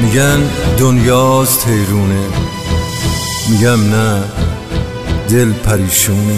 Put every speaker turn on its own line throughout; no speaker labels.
میگن دنیاست حیرونه، میگم نه دل پریشونه.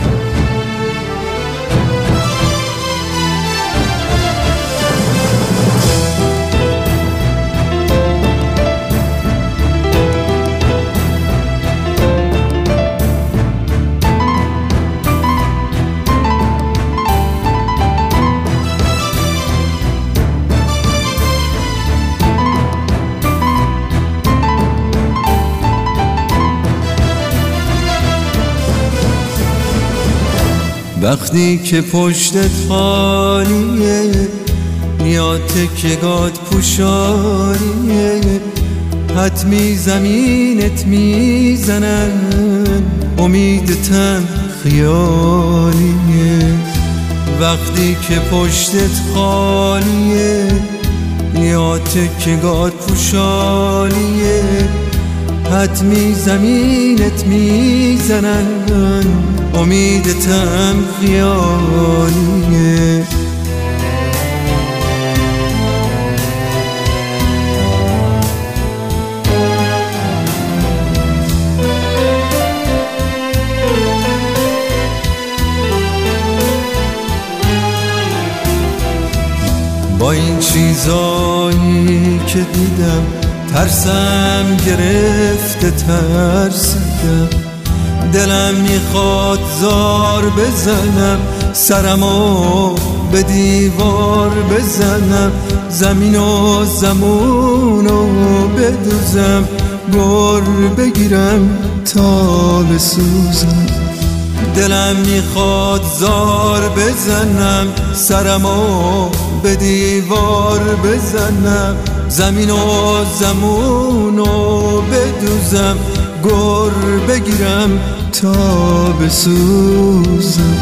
وقتی که پشتت خالیه یا تکه گاد پوشاریه، حتمی زمینت میزنن امیدتم خیالیه. وقتی که پشتت خالیه یا تکه گاد پوشالیه، حتمی زمینت میزنن امیدتم خیالیه. با این چیزایی که دیدم ترسم گرفته، ترسیدم. دلم میخواد زار بزنم، سرمو به دیوار بزنم، زمین و زمونو بدوزم، گر بگیرم تا بسوزم. دلم میخواد زار بزنم، سرمو به دیوار بزنم، زمین و زمونو بدوزم، گر بگیرم تا بسوزم.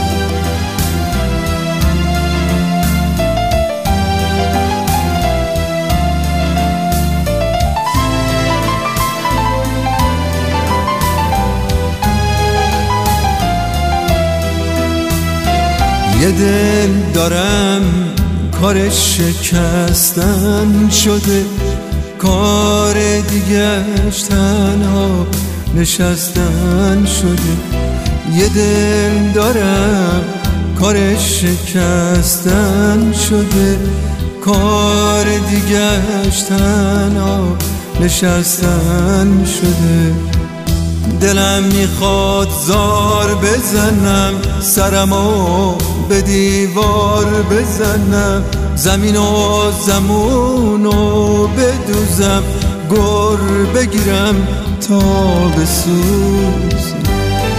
یه دل دارم کارش شکستن شده، کار دیگه‌اش تنها نشستن شده. یه دل دارم کارش شکستن شده، کار دیگه‌اش تنها نشستن شده. دلم میخواد زار بزنم، سرمو به دیوار بزنم، زمین و زمونو بدوزم، گر بگیرم تا بسوزم.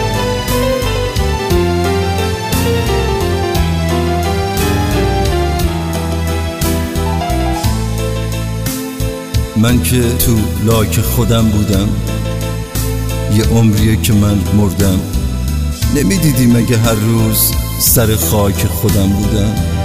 من که تو لاک خودم بودم، یه عمریه که من مردم. نمیدیدی مگه هر روز سر خاک خودم بودم؟